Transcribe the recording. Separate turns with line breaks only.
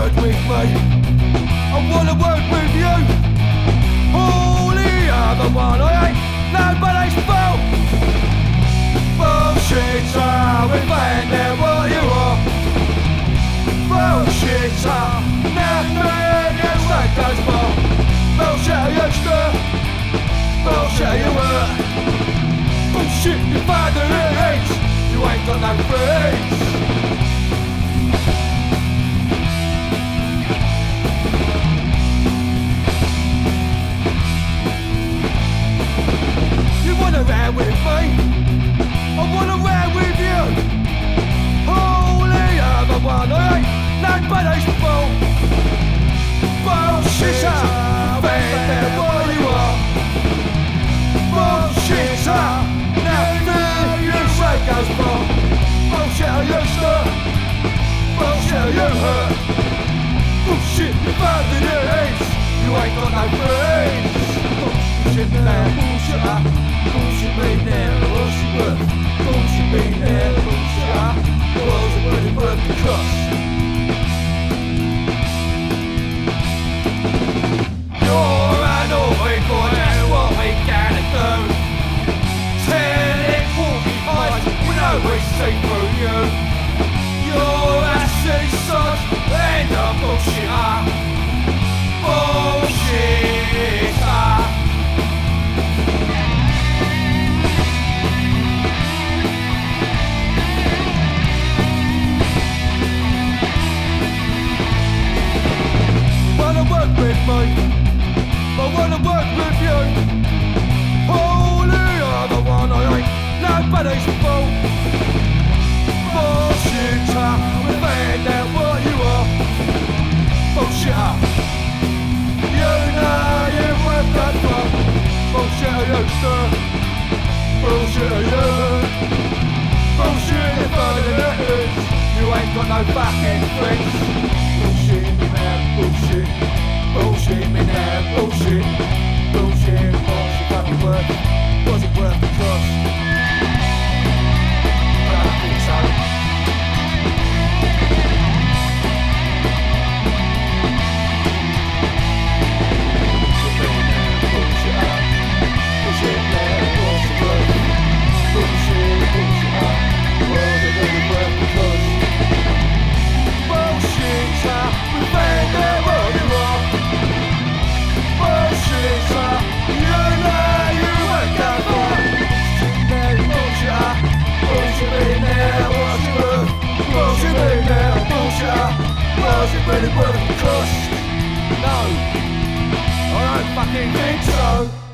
word with me. I wanna work with you. All the other one, I ain't nobody's fault. Bullshitter, we find out what you are. Bullshitter, nothing else that goes for. Bullshit you stir, bullshit you were. Bullshit your father hates, you ain't got no friends. Ride with me, I wanna ride with you. Holy other one, I ain't nobody's fault. Bullshitter, find out what you are. Bullshitter, nothing you say goes wrong. Bullshitter you stir, bullshitter you hurt. Bullshit you found in your heads, you ain't got no friends. Bullshit now, bullshitter. Bullshit me now, what's it worth? Bullshit me now, bullshit. What's it really worth the cost? You're an naughty boy, and what we gonna do? 10 and 45, we know we see through you. You're a silly sod, and a bullshitter. Bullshitter. Work with me, I wanna work with you. Holy other one, I ain't nobody's fault. Bullshitter, we find out what you are. Bullshitter, you know you work that far. Bullshitter you stir, bullshitter you hurt. Bullshit if only it is, you ain't got no fucking friends. Bullshit me man, bullshit. Bullshit me now, bullshit. Bullshit, what's it fucking worth? Was it worth the cost? I don't think so. Bullshit up. Bullshit now, what's it worth? Bullshit, bullshit up. Was it really worth the cost? Bullshitter, we found out what you are. Bullshitter, you know you work that far. Bullshitter, bullshit me now, what's it worth? Bullshit me now, bullshitter, was it really worth the cost? No, I don't fucking think so.